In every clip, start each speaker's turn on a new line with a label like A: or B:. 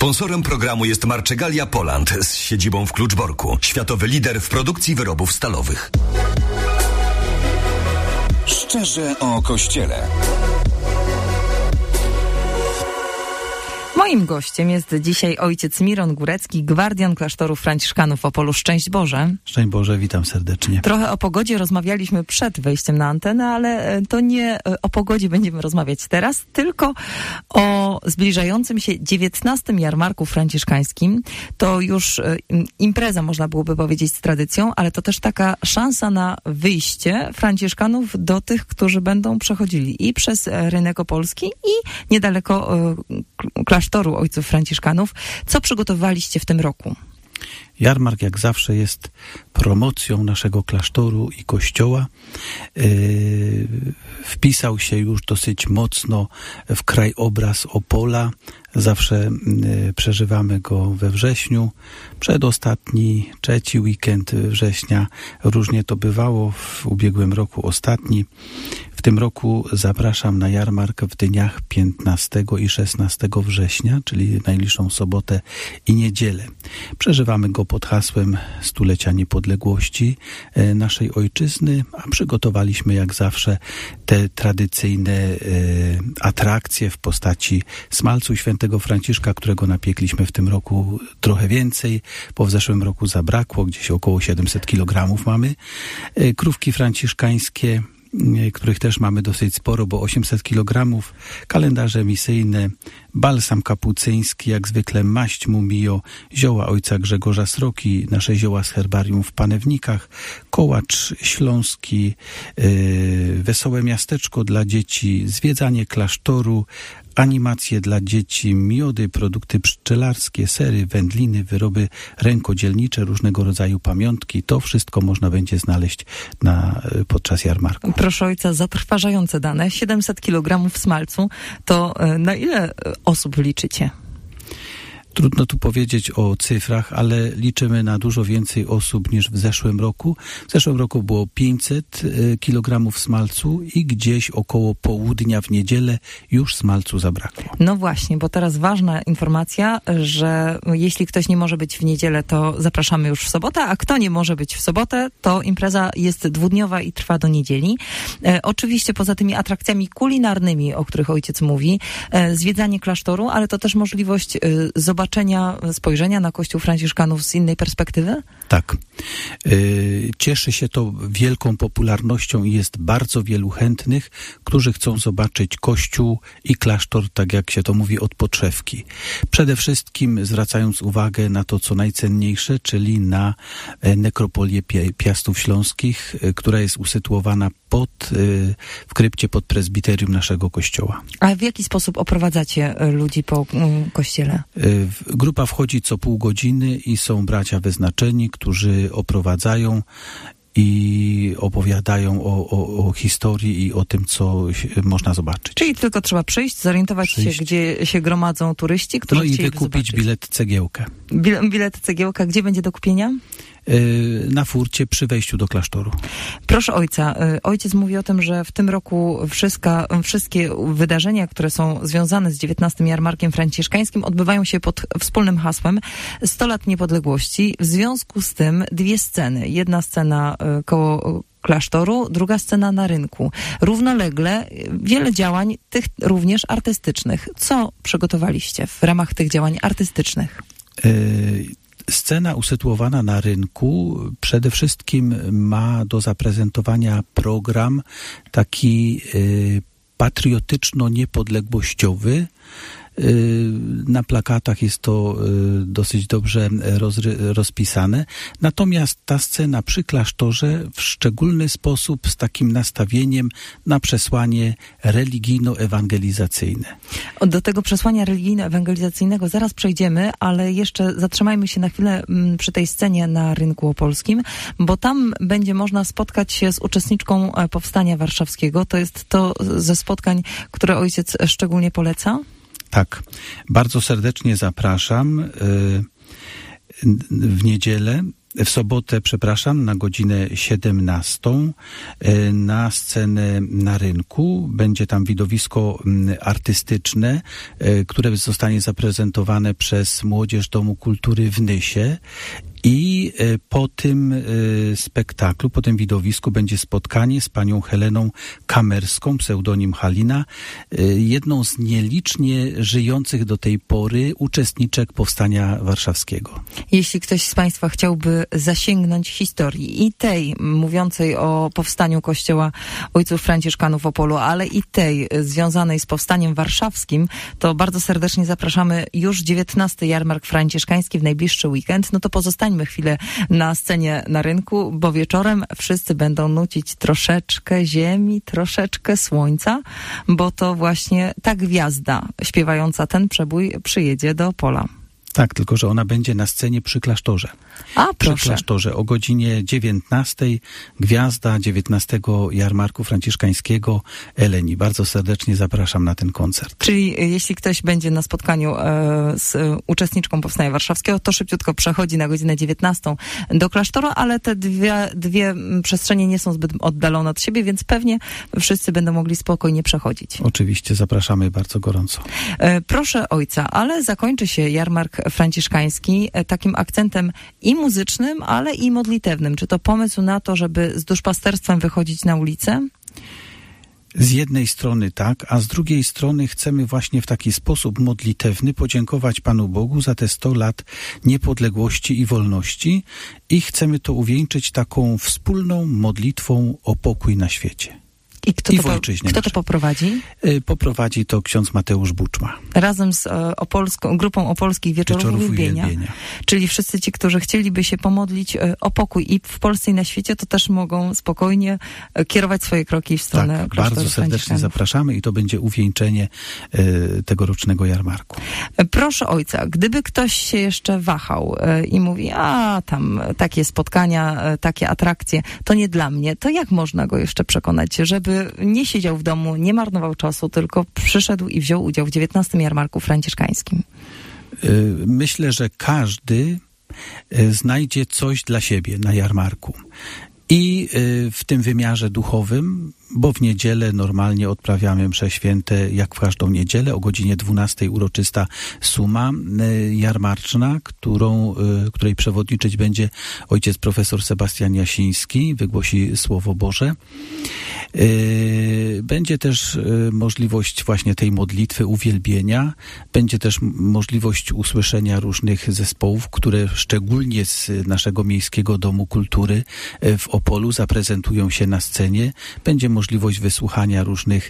A: Sponsorem programu jest Marczegalia Poland z siedzibą w Kluczborku. Światowy lider w produkcji wyrobów stalowych.
B: Szczerze o Kościele.
C: Moim gościem jest dzisiaj ojciec Miron Górecki, gwardian klasztoru franciszkanów w Opolu. Szczęść Boże.
D: Szczęść Boże, witam serdecznie.
C: Trochę o pogodzie rozmawialiśmy przed wejściem na antenę, ale to nie o pogodzie będziemy rozmawiać teraz, tylko o zbliżającym się 19. jarmarku franciszkańskim. To już impreza, można byłoby powiedzieć, z tradycją, ale to też taka szansa na wyjście franciszkanów do tych, którzy będą przechodzili i przez rynek opolski i niedaleko klasztoru ojców franciszkanów. Co przygotowaliście w tym roku?
D: Jarmark jak zawsze jest promocją naszego klasztoru i kościoła. Wpisał się już dosyć mocno w krajobraz Opola. Zawsze przeżywamy go we wrześniu. Przedostatni, trzeci weekend września. Różnie to bywało, w ubiegłym roku ostatni. W tym roku zapraszam na jarmark w dniach 15 i 16 września, czyli najbliższą sobotę i niedzielę. Przeżywamy go pod hasłem Stulecia Niepodległości naszej ojczyzny, a przygotowaliśmy jak zawsze te tradycyjne atrakcje w postaci smalcu świętego Franciszka, którego napiekliśmy w tym roku trochę więcej, bo w zeszłym roku zabrakło, gdzieś około 700 kg mamy. Krówki franciszkańskie, których też mamy dosyć sporo, bo 800 kg, kalendarze misyjne, balsam kapucyński, jak zwykle maść mumio, zioła ojca Grzegorza Sroki, nasze zioła z herbarium w Panewnikach, kołacz śląski, wesołe miasteczko dla dzieci, zwiedzanie klasztoru, animacje dla dzieci, miody, produkty pszczelarskie, sery, wędliny, wyroby rękodzielnicze, różnego rodzaju pamiątki. To wszystko można będzie znaleźć podczas jarmarku.
C: Proszę ojca, zatrważające dane. 700 kg smalcu. To na ile osób liczycie?
D: Trudno tu powiedzieć o cyfrach, ale liczymy na dużo więcej osób niż w zeszłym roku. W zeszłym roku było 500 kg smalcu i gdzieś około południa w niedzielę już smalcu zabrakło.
C: No właśnie, bo teraz ważna informacja, że jeśli ktoś nie może być w niedzielę, to zapraszamy już w sobotę, a kto nie może być w sobotę, to impreza jest dwudniowa i trwa do niedzieli. Oczywiście poza tymi atrakcjami kulinarnymi, o których ojciec mówi, zwiedzanie klasztoru, ale to też możliwość spojrzenia na Kościół franciszkanów z innej perspektywy?
D: Tak. Cieszy się to wielką popularnością i jest bardzo wielu chętnych, którzy chcą zobaczyć Kościół i klasztor, tak jak się to mówi, od podszewki. Przede wszystkim zwracając uwagę na to, co najcenniejsze, czyli na nekropolię Piastów Śląskich, która jest usytuowana w krypcie pod prezbiterium naszego kościoła.
C: A w jaki sposób oprowadzacie ludzi po kościele?
D: Grupa wchodzi co pół godziny i są bracia wyznaczeni, którzy oprowadzają i opowiadają o historii i o tym, co można zobaczyć.
C: Czyli tylko trzeba przyjść, zorientować się, gdzie się gromadzą turyści, którzy chcieliby zobaczyć.
D: No i wykupić bilet cegiełkę.
C: Bilet cegiełka, gdzie będzie do kupienia?
D: Na furcie przy wejściu do klasztoru.
C: Proszę ojca, ojciec mówi o tym, że w tym roku wszystkie wydarzenia, które są związane z 19. jarmarkiem franciszkańskim, odbywają się pod wspólnym hasłem 100 lat niepodległości. W związku z tym dwie sceny. Jedna scena koło klasztoru, druga scena na rynku. Równolegle wiele działań, tych również artystycznych. Co przygotowaliście w ramach tych działań artystycznych?
D: Scena usytuowana na rynku przede wszystkim ma do zaprezentowania program taki patriotyczno-niepodległościowy. Na plakatach jest to dosyć dobrze rozpisane. Natomiast ta scena przy klasztorze w szczególny sposób z takim nastawieniem na przesłanie religijno-ewangelizacyjne.
C: Do tego przesłania religijno-ewangelizacyjnego zaraz przejdziemy, ale jeszcze zatrzymajmy się na chwilę przy tej scenie na rynku opolskim, bo tam będzie można spotkać się z uczestniczką Powstania Warszawskiego. To jest to ze spotkań, które ojciec szczególnie poleca?
D: Tak, bardzo serdecznie zapraszam w niedzielę W sobotę, na godzinę 17 na scenę na rynku. Będzie tam widowisko artystyczne, które zostanie zaprezentowane przez Młodzież Domu Kultury w Nysie. I po tym spektaklu, po tym widowisku będzie spotkanie z panią Heleną Kamerską, pseudonim Halina, jedną z nielicznie żyjących do tej pory uczestniczek Powstania Warszawskiego.
C: Jeśli ktoś z Państwa chciałby zasięgnąć historii i tej mówiącej o powstaniu Kościoła Ojców Franciszkanów w Opolu, ale i tej związanej z Powstaniem Warszawskim, to bardzo serdecznie zapraszamy już 19. Jarmark Franciszkański w najbliższy weekend. No to pozostańmy chwilę na scenie na rynku, bo wieczorem wszyscy będą nucić troszeczkę ziemi, troszeczkę słońca, bo to właśnie ta gwiazda śpiewająca ten przebój przyjedzie do Opola.
D: Tak, tylko że ona będzie na scenie przy klasztorze.
C: A, proszę.
D: Przy klasztorze o godzinie 19. Gwiazda 19. Jarmarku Franciszkańskiego Eleni. Bardzo serdecznie zapraszam na ten koncert.
C: Czyli jeśli ktoś będzie na spotkaniu z uczestniczką Powstania Warszawskiego, to szybciutko przechodzi na godzinę 19 do klasztora, ale te dwie przestrzenie nie są zbyt oddalone od siebie, więc pewnie wszyscy będą mogli spokojnie przechodzić.
D: Oczywiście, zapraszamy bardzo gorąco.
C: Proszę ojca, ale zakończy się Jarmark Franciszkański takim akcentem i muzycznym, ale i modlitewnym. Czy to pomysł na to, żeby z duszpasterstwem wychodzić na ulicę?
D: Z jednej strony tak, a z drugiej strony chcemy właśnie w taki sposób modlitewny podziękować Panu Bogu za te 100 lat niepodległości i wolności i chcemy to uwieńczyć taką wspólną modlitwą o pokój na świecie.
C: I kto to poprowadzi?
D: Poprowadzi to ksiądz Mateusz Buczma.
C: Razem z grupą Opolskich Wieczorów Uwielbienia. Czyli wszyscy ci, którzy chcieliby się pomodlić o pokój i w Polsce i na świecie, to też mogą spokojnie kierować swoje kroki w stronę klasztoru.
D: Bardzo serdecznie zapraszamy i to będzie uwieńczenie tegorocznego jarmarku.
C: Proszę ojca, gdyby ktoś się jeszcze wahał i mówi, tam takie spotkania, takie atrakcje, to nie dla mnie, to jak można go jeszcze przekonać, żeby nie siedział w domu, nie marnował czasu, tylko przyszedł i wziął udział w 19. Jarmarku Franciszkańskim?
D: Myślę, że każdy znajdzie coś dla siebie na jarmarku. I w tym wymiarze duchowym, bo w niedzielę normalnie odprawiamy msze święte, jak w każdą niedzielę, o godzinie 12 uroczysta suma jarmarczna, której przewodniczyć będzie ojciec profesor Sebastian Jasiński, wygłosi Słowo Boże. Będzie też możliwość właśnie tej modlitwy uwielbienia, będzie też możliwość usłyszenia różnych zespołów, które szczególnie z naszego Miejskiego Domu Kultury w Opolu zaprezentują się na scenie. Będzie możliwość wysłuchania różnych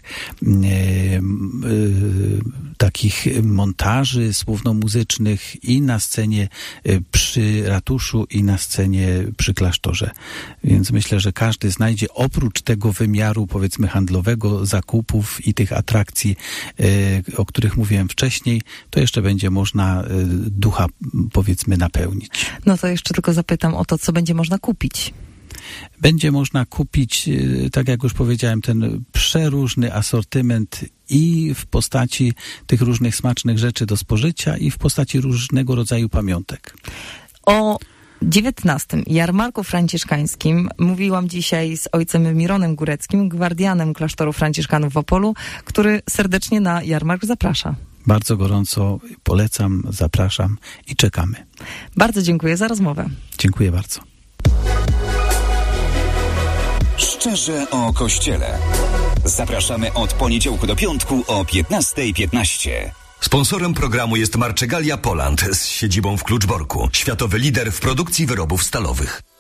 D: takich montaży słowno-muzycznych i na scenie przy ratuszu i na scenie przy klasztorze. Więc myślę, że każdy znajdzie oprócz tego wymiaru powiedzmy handlowego, zakupów i tych atrakcji, o których mówiłem wcześniej, to jeszcze będzie można ducha powiedzmy napełnić.
C: No to jeszcze tylko zapytam o to, co będzie można kupić.
D: Będzie można kupić, tak jak już powiedziałem, ten przeróżny asortyment i w postaci tych różnych smacznych rzeczy do spożycia i w postaci różnego rodzaju pamiątek.
C: O 19. Jarmarku Franciszkańskim mówiłam dzisiaj z ojcem Mironem Góreckim, gwardianem klasztoru Franciszkanów w Opolu, który serdecznie na jarmark zaprasza.
D: Bardzo gorąco polecam, zapraszam i czekamy.
C: Bardzo dziękuję za rozmowę.
D: Dziękuję bardzo.
B: Szczerze o Kościele. Zapraszamy od poniedziałku do piątku o 15:15.
A: Sponsorem programu jest Marczegalia Poland z siedzibą w Kluczborku. Światowy lider w produkcji wyrobów stalowych.